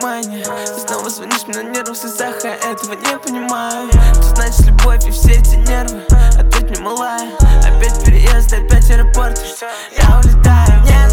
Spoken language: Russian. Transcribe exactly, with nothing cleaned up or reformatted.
внимание. Ты снова звонишь мне на нервах, в слезах, я этого не понимаю. Что значит любовь и все эти нервы? Ответь мне, малая. Опять переезд, опять аэропорт. Я улетаю.